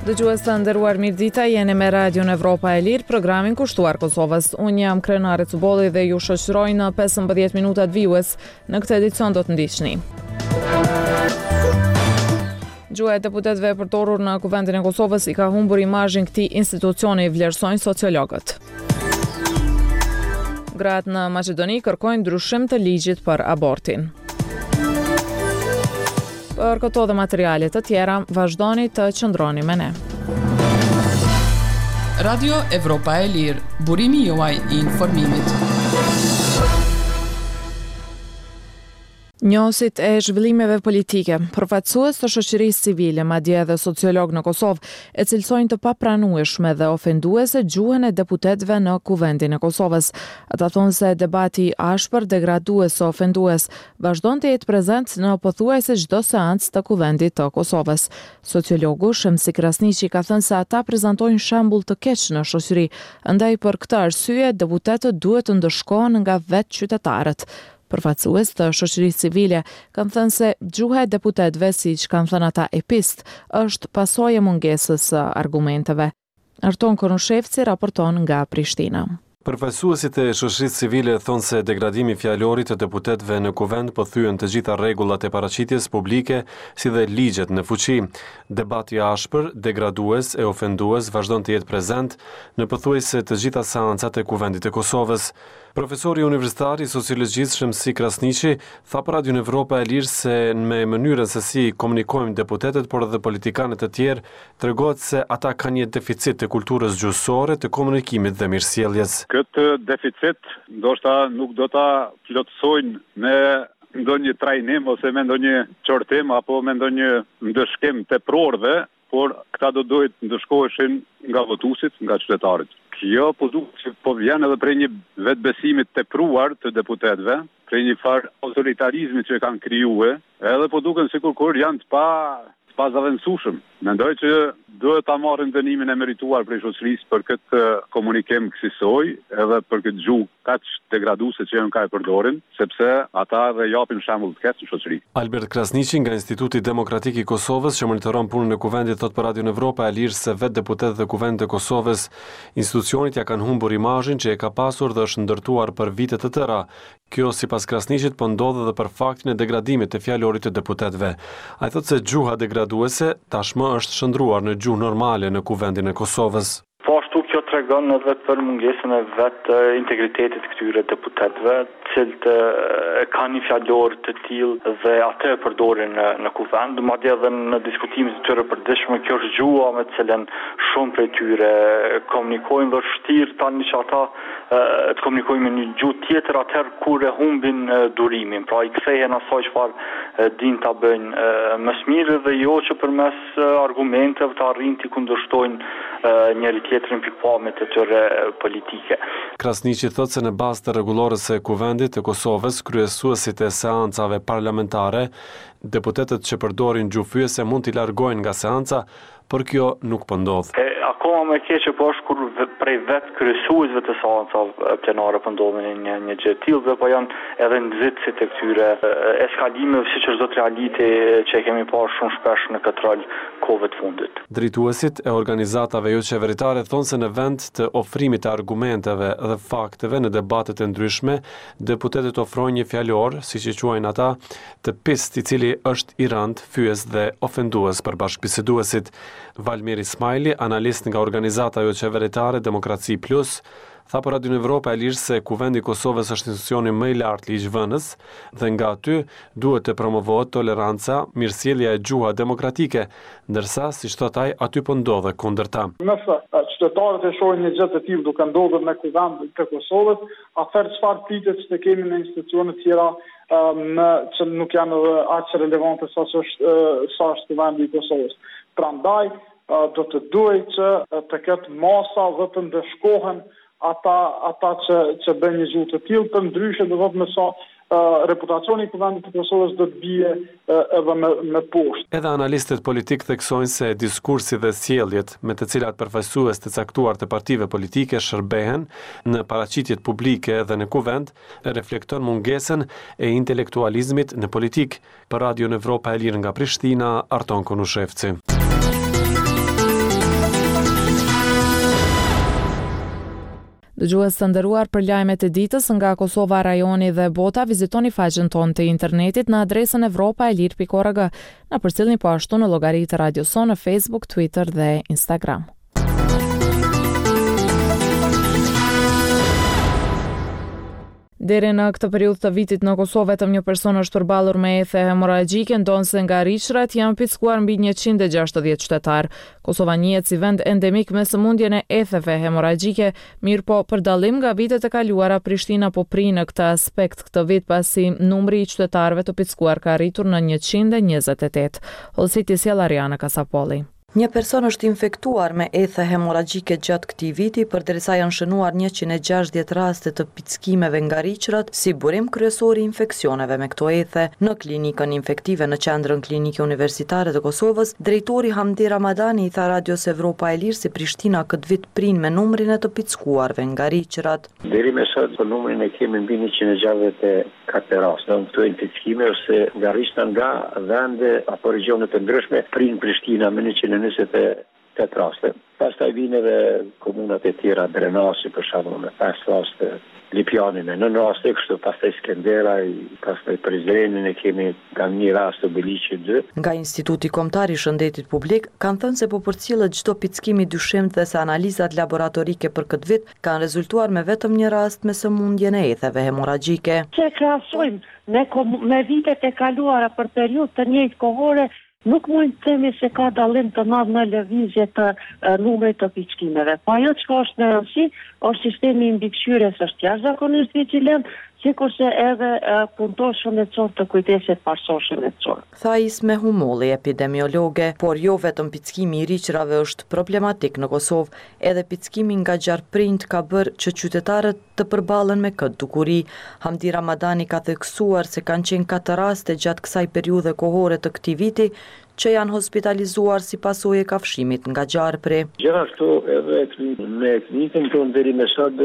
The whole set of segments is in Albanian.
Dëgjues të nderuar, mirëdita, jeni me Radion Evropa e Lirë, programin kushtuar Kosovës. Unë jam Krenare Cubolli dhe ju shoqëroj në 15 minutat vijues. Në këtë edicion do të ndiqni. Gjuha e deputetëve e përdorur në Kuvendin e Kosovës i ka humbur imazhin këtij institucioni, vlerësojnë sociologët. Gratë në Maqedoni kërkojnë ndryshim të ligjit për abortin. Për këto dhe materialet të tjera, vazhdoni të qëndroni me ne. Radio Evropa e Lirë, burimi juaj i informimit. Njohësit e zhvillimeve politike, përfaqësues të shoqërisë civile, madje edhe sociolog në Kosovë, e cilësojnë të papranueshme dhe ofenduese gjuhën e deputetëve në Kuvendin e Kosovës. Ata thonë se debati i ashpër, degradues o ofendues vazhdon të jetë prezent në pothuajse çdo seancë të Kuvendit të Kosovës. Sociologu Shemsi Krasniqi ka thënë se ata prezantojnë shembull të keq në shoqëri, ndaj për këtë arsye deputetët duhet të ndëshkohen nga vetë qytetarët. Përfaqësues të shoqërisë civile kanë thënë se gjuha e deputetëve, siç kanë thënë ata epist, është pasojë e mungesës së argumenteve. Arton Konushevci raporton nga Prishtina. Përfaqësuesit e shoqërisë civile thonë se degradimi fjalorit të deputetëve në kuvend po thyen të gjitha rregullat e paraqitjes publike, si dhe ligjet në fuqi. Debati i ashpër, degradues e ofendues vazhdon të jetë prezent në pothuajse të gjitha seancat e Kuvendit të Kosovës. Profesori universitar i sociologjisë Shemsi Krasniqi tha për Radion Evropa e Lirë se me mënyrën se si komunikojmë deputetët, por edhe politikanët e tjerë, tregohet se ata kanë një deficit të kulturës gjuhësore, të komunikimit dhe mirësjelljes. Këtë deficit ndoshta nuk do ta plotësojnë me ndonjë trajnim ose me ndonjë qortim apo me ndonjë ndëshkim teprorve, por këta do duhet ndëshkoheshin nga votuesit, nga qytetarët. Kjo po vjen edhe prej një vetbesimit tepruar të deputetëve, prej një farë autoritarizmi që kanë krijuar, edhe po duken sikur janë të pazavendësueshëm. Mendoj që duhet ta marrin dënimin e merituar prej shoqërisë për këtë komunikim kësaj, edhe për këtë gjuhë kaq degraduese që janë ka e përdorin, sepse ata edhe japin shembull të keq në shoqëri. Albert Krasniqi nga Instituti Demokratik i Kosovës, që monitoron punën e Kuvendit, thot për Radion Evropa e Lirë se vetë deputetët e Kuvendit të Kosovës, institucionit ja kanë humbur imazhin që e ka pasur dhe është ndërtuar për vite të tëra. Kjo sipas Krasniqit po ndodh edhe për faktin e degradimit të fjalorit të deputetëve. Ai thotë se gjuha degraduese tashmë është shndruar në gjuhë normale në Kuvendin e Kosovës. Po ashtu kjo tregon edhe për mungesën e vetë integritetit këtyre deputetëve, cilët kanë një fjalor të tillë dhe atë e përdorin në kuvend, madje edhe në diskutimet e tyre përditshme, kjo është gjuha me të cilën shumë prej tyre komunikojnë dhe vështirë tani që ata të komunikojnë me një gjuhë tjetër atëherë kur e humbin durimin. Pra i kthehen asaj çfarë din ta bëjnë më së miri dhe jo që përmes argumenteve të arrijnë të kundërshtojnë njëri tjetrin pikpamjet e tyre politike. Krasniqi thotë se në bazë të rregullores së Kuvendit të Kosovës, kryesuesit e seancave parlamentare, deputetët që përdorin gjuhë fyese mund t'i largojnë nga seanca, por kjo nuk po ndodh. Akoma më keq po është kur prej vetë kryesuesve të seancave plenare po ndodhin një gjë të tillë, po janë edhe nxitësit e këtyre eskalimeve, siç është çdo realite që kemi parë shumë shpesh në këtë rol kohëve të fundit. Drejtuesit e organizatave jo qeveritare thonë se në vend të ofrimit të argumenteve dhe fakteve në debatet e ndryshme, deputetët ofrojnë një fjalor, siç i quajnë ata, të pist, i cili është i rënd, fyes dhe ofendues për bashkëbiseduesit. Valmir Ismaili, analist nga organizata jo qeveritare Demokraci Plus, tha për Radion Evropa e Lirë se Kuvendi i Kosovës është institucioni më i lartë ligjvënës dhe nga aty duhet të promovohet toleranca, mirësjellja e gjuha demokratike, ndërsa, siç thot ai, aty po ndodhe kundërta. Nëse qytetarët e shohin një gjë të tillë duke ndodhur në Kuvendin të Kosovës, atëherë çfarë pritet që të kemi në institucione të tjera që nuk janë aq relevante sa është Kuvendi i Kosovës. Prandaj do të duhet që të ketë masa dhe të ndëshkohen ata që bëjnë një gjuhë të tillë, të ndryshe do të thotë sa reputacioni i Kuvendit të Kosovës do të bie edhe me poshtë. Edhe analistët politik theksojnë se diskursi dhe sjelljet me të cilat përfaqësues të caktuar të partive politike shërbehen në paraqitjet publike dhe në kuvend reflekton mungesën e intelektualizmit në politik. Për Radion Evropa e Lirë nga Prishtina, Arton Konushevci. Dëgjues të nderuar, për lajmet e ditës nga Kosova, rajoni dhe bota, vizitoni faqen tonë të internetit në adresën evropaelir.org. Na përcjellni po ashtu në llogaritë e Radio Son në Facebook, Twitter dhe Instagram. Deri në këtë periudhë të vitit në Kosovë vetëm një person është përballur me ethe hemoragjike, ndonse nga rishrat janë pickuar mbi 160 qytetar. Kosova njihet si vend endemik me sëmundjen e etheve hemoragjike, mirë po për dallim nga vitet e kaluara, Prishtina po prinë në këtë aspekt këtë vit pasi numri i qytetarëve të pickuar ka arritur në 128. Hollësiti sjell Ariana Kasapolli. Një person është infektuar me ethe hemoragjike gjatë këtij viti, përderisa janë shënuar 160 raste të pickimeve nga rishrat si burim kryesor i infeksioneve me këto ethe. Në klinikën infektive në qendrën klinike universitare të Kosovës, drejtori Hamdi Ramadani i tha Radios Evropa e Lirë se Prishtina këtë vit prin me numrin e të pickuarve nga rishrat. Deri me sot për numrin e kemi mbi 164 raste. Këto infektime ose nga rishtra nga vende apo regione të ndryshme prin Prishtina me 128 raste. Pastaj vijnë edhe komunat e tjera, Drenasi për shembull me 5 raste, Lipjani me 9 raste, kështu pastaj Skenderaj, pastaj Prizrenin e kemi nga një rast të Biliqit 2. Nga Instituti Kombëtar i Shëndetit Publik kanë thënë se po përcjellet çdo pickim i dyshimt dhe se analizat laboratorike për këtë vit kanë rezultuar me vetëm një rast me sëmundjen e etheve hemoragjike. Se krahasojmë me vitet e kaluara për periudhë të njëjtë kohore, nuk mund të themi se ka dallim të madh në lëvizje të numrit të pickimeve. Po ajo që është në rëndësi, është sistemi i mbikëqyrjes është jashtëzakonisht vigjilent, sikurse edhe punëtor shëndetësor të kujdesit parësor shëndetësor. Tha Isme Humolli, epidemiologe, por jo vetëm pickimi i rishtrave është problematik në Kosovë, edhe pickimi nga gjarprind ka bërë që qytetarët të përballen me këtë dukuri. Hamdi Ramadani ka theksuar se kanë qenë 4 raste gjatë kësaj periudhe kohore të këtij viti që janë hospitalizuar si pasojë e kafshimit nga gjarpri. Gjithashtu edhe me klinikën tonë deri me sot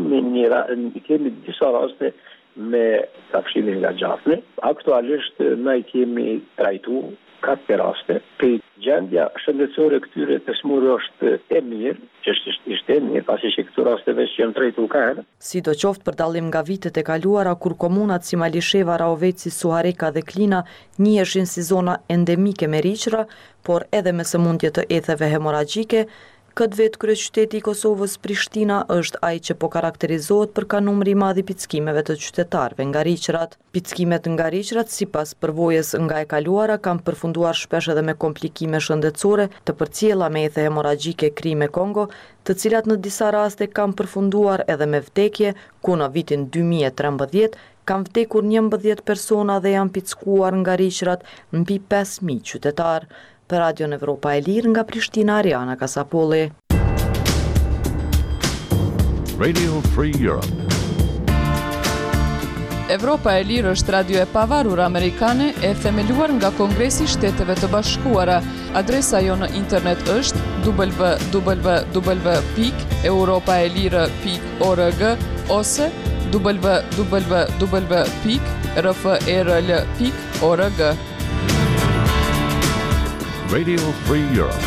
kemi disa raste me kafshimin nga gjarpri. Aktualisht na i kemi trajtu 4 raste. Për gjendja shëndetësore këtyre të smurë është e mirë, që ishte e mirë, pasi që këto rasteve që janë trajtu ka herë. Sidoqoftë për dallim nga vitet e kaluara kur komunat si Malisheva, Rahoveci, Suhareka dhe Klina njiheshin si zona endemike me rishtra, por edhe me sëmundje të etheve hemoragjike, këtë vit kryeqyteti i Kosovës, Prishtina, është ai që po karakterizohet për ka numri i madh i pickimeve të qytetarëve nga rishrat. Pickimet nga rishrat, sipas përvojës nga e kaluara, kanë përfunduar shpesh edhe me komplikime shëndetësore, të përcjella me ethe hemoragjike Kri me Kongo, të cilat në disa raste kanë përfunduar edhe me vdekje, ku në vitin 2013 kanë vdekur 11 persona dhe janë pickuar nga rishrat mbi 5.000 qytetar. Për Radion Evropa e Lirë nga Prishtina, Ariana Kasapolli. Radio Free Europe. Evropa e Lirë është radio e pavarur amerikane e themeluar nga Kongresi i Shteteve të Bashkuara. Adresa jo në internet është www.europaelire.org ose www.rfrl.org. Radio Free Europe.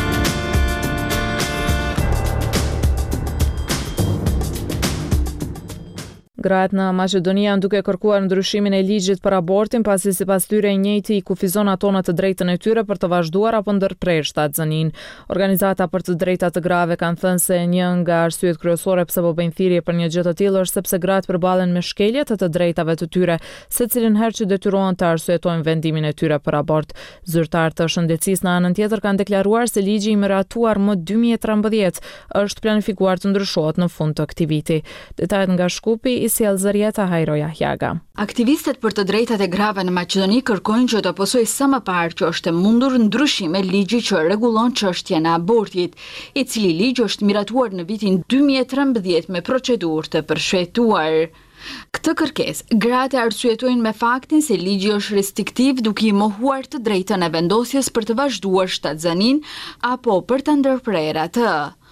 Gratë në Maqedoni janë duke kërkuar ndryshimin e ligjit për abortin, pasi sipas tyre i njëjti i kufizon ato në të drejtën e tyre për të vazhduar apo ndërprer shtatzënin. Organizata për të drejta të grave kanë thënë se një nga arsyet kryesore pse po bëjnë thirrje për një gjë të tillë është sepse gratë përballen me shkelje të drejtave të tyre, secilin herë që detyrohen të arsyetojnë vendimin e tyre për abort. Zyrtarët të shëndetësisë në anën tjetër kanë deklaruar se ligji i miratuar më 2013 është planifikuar të ndryshohet në fund të këtij viti. Detajet nga Shkupi sjell Zërieta Hajroja Hjaga. Aktivistët për të drejtat e grave në Maqedoni kërkojnë që të posojë sa më parë që është e mundur ndryshim e ligjit që rregullon çështjen e abortit, i cili ligj është miratuar në vitin 2013 me procedurë të përshëtuar. Këtë kërkesë, gratë arsyetojnë me faktin se ligji është restriktiv duke i mohuar të drejtën e vendosjes për të vazhduar shtatzënin apo për të ndërprerë atë.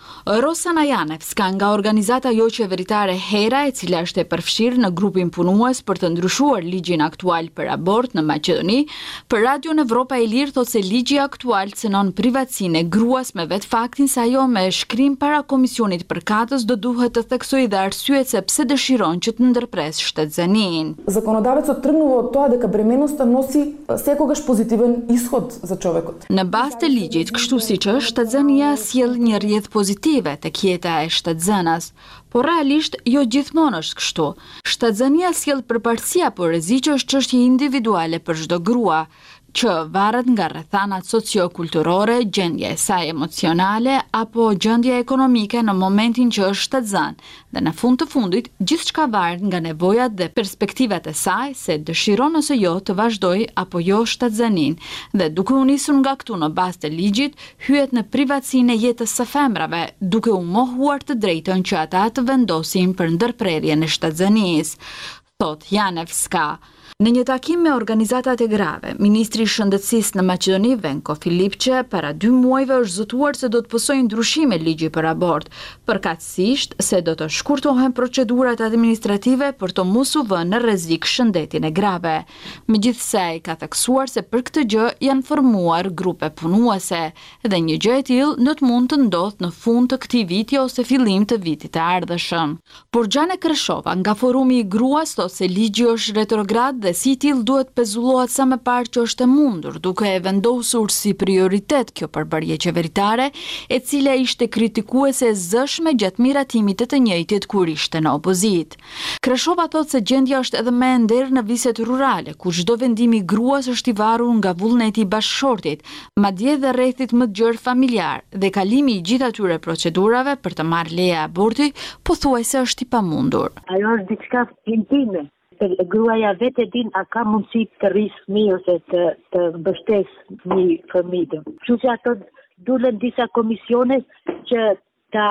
Rosana Janevska nga organizata jo qeveritare HERA, e cila është e përfshirë në grupin punues për të ndryshuar ligjin aktual për abort në Maqedoni, për Radion Evropa e Lirë thotë se ligji aktual cënon privatësinë e gruas me vetë faktin se ajo me shkrim para komisionit përkatës do duhet të theksojë dhe arsyet se pse dëshiron që të ndërpres shtetzanin. Законодавецот тргнува од тоа дека бременоста носи секогаш позитивен исход за човекот. Në bazë të ligjit, kështu siç është, shtatzënia sjell një rrjedhë pozitive tek jeta e shtatzënas, por realisht jo gjithmonë është kështu. Shtatzënia sjell përparësi apo rreziq është çështje individuale për çdo grua, që varet nga rrethanat sociokulturore, gjendja e saj emocionale apo gjendja ekonomike në momentin që është shtatzan, dhe në fund të fundit gjithçka varet nga nevojat dhe perspektivat e saj se dëshiron ose jo të vazhdoj apo jo shtatzanin, dhe duke u nisur nga këtu në bazë të ligjit, hyet në privatësinë e jetës së femrave, duke u mohuar të drejtën që ata të vendosin për ndërprerjen e shtatzanisë, thot Janevska. Në një takim me organizatat e grave, Ministri i Shëndetësisë në Maqedoni, Venko Filipçe, para 2 muajve është zotuar se do të pësojnë ndryshime ligji për abort, përkatësisht se do të shkurtohen procedurat administrative për të mos u vënë në rrezik shëndetin e grave. Megjithse ai ka theksuar se për këtë gjë janë formuar grupe punuese, dhe një gjë e tillë do të mund të ndodhë në fund të këtij viti ose fillim të vitit të ardhshëm. Por Xhane Kreshova nga Forumi i Gruas thotë se ligji është retrograd dhe si till duhet pezullohet sa më parë që është e mundur, duke e vendosur si prioritet kjo përbërje qeveritare, e cila ishte kritikuese e zëshme gjatë miratimit të njëjtit kur ishte në opozit. Kreshova thotë se gjendja është edhe më e nder në viset rurale, ku çdo vendim i gruas është i varur nga vullneti i bashkëshortit, madje dhe rrethit më të gjerë familjar, dhe kalimi i gjithë atyre procedurave për të marrë leje aborti pothuajse është i pamundur. Ajo është diçka intime. Gruaja vetë din a ka mundësi të rrisë fëmijë ose të mbështesë një fëmijë. Kështu që ato dulen disa komisione që ta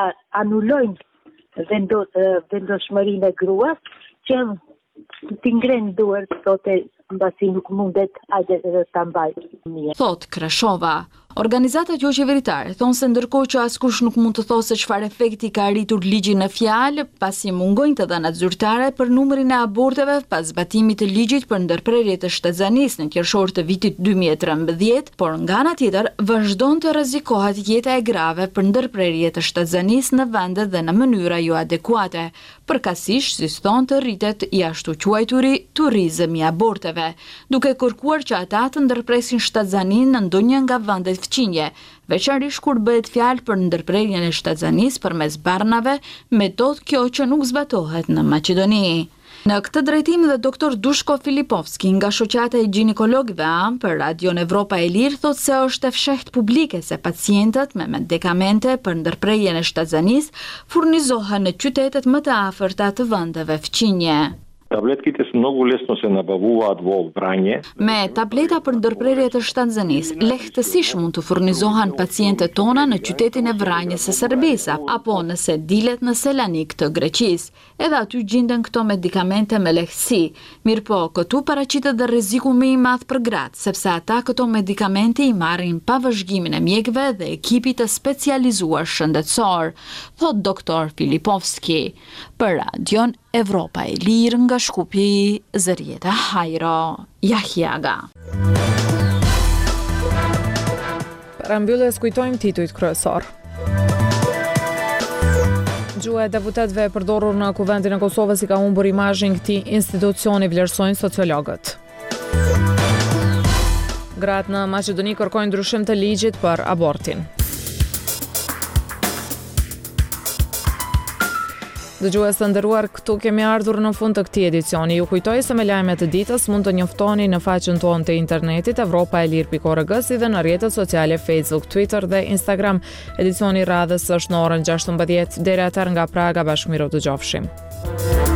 anullojnë vendoshmërinë e gruas, që t'i ngrenë duart, thotë mbasi nuk mundet ajde ta mbajë. Thot Kreshova. Organizatat jo qeveritare thonë se ndërkohë që askush nuk mund të thosë se çfarë efekti ka arritur ligji në fjalë, pasi mungojnë të dhënat zyrtare për numrin e aborteve pas zbatimit të ligjit për ndërprerje të shtatzanisë në qershor të vitit 2013, por nga ana tjetër vazhdon të rrezikohet jeta e grave për ndërprerje të shtatzanisë në vende dhe në mënyra jo adekuate, përkatësisht si thonë të rritet i ashtu quajturi turizëm i aborteve, duke kërkuar që ata të ndërpresin shtatzaninë në ndonjë nga vendet fqinje, veçanërisht kur bëhet fjalë për ndërprerjen e shtatzanisë përmes barnave, metodë kjo që nuk zbatohet në Maqedoni. Në këtë drejtim dhe doktor Dushko Filipovski nga shoqata e ginekologëve për Radion Evropa e Lirë thotë se është e fshehtë publike se pacientët me medikamente për ndërprerjen e shtatzanisë furnizohen në qytetet më të afërta të vendeve fqinje. Таблетките се многу лесно се набавуваат во Врање. Me tableta për ndërprerje të shtatzanisë, lehtësisht mund të furnizohen pacientët tona në qytetin e Vranjës së Serbisë, apo nëse dilet në Selanik të Greqisë. Edhe aty gjenden këto medikamente me lehtësi. Mirëpo, këtu paraqitet dhe rreziku më i madh për gratë, sepse ata këto medikamente i marrin pa vëzhgimin e mjekëve dhe ekipit të specializuar shëndetësor, thot doktor Filipovski. Për Radion Evropa e Lirë nga Shkupi, Zërieta Hajro, Jahjaga. Para mbylljes kujtojmë titujt kryesor. Gjuha e deputetëve e përdorur në Kuvendin e Kosovës i ka humbur imazhin këtij institucioni, vlerësojnë sociologët. Gratë në Maqedoni kërkojnë ndryshim të ligjit për abortin. Dëgjues të nderuar, këtu kemi ardhur në fund të këtij edicioni. Ju kujtoj se me lajmet e ditës mund të njoftoni në faqen tonë të internetit evropaelir.org, si dhe në rrjetet sociale Facebook, Twitter dhe Instagram. Edicioni radhës është në orën 16:00. Deri atëherë nga Praga, bashkëmiru të gjofshim.